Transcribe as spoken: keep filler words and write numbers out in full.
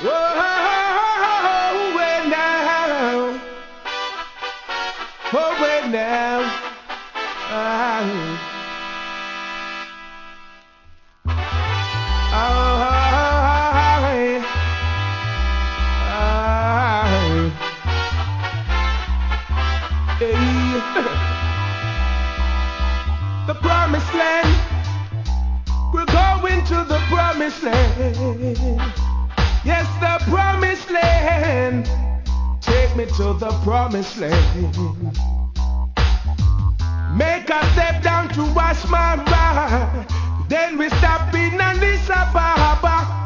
Oh, way now. Oh, way now. Ah. Oh, the promised land. We're going to the promised land. Yes, the promised land. Take me to the promised land. Make a step down to wash my mind. Then we stop in Addis Ababa.